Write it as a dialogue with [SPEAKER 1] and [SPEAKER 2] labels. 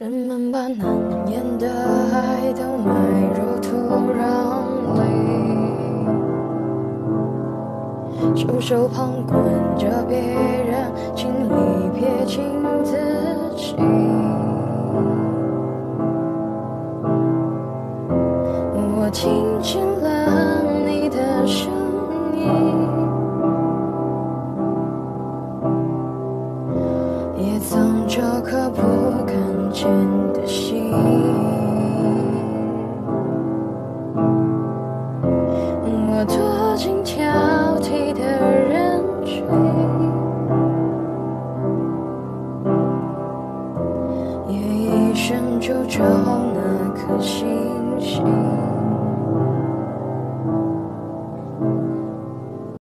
[SPEAKER 1] 人们把难言的爱都埋入土壤里，袖手旁观着别人尽力撇清自己。我听见了你的声音，也藏着颗不敢见的心。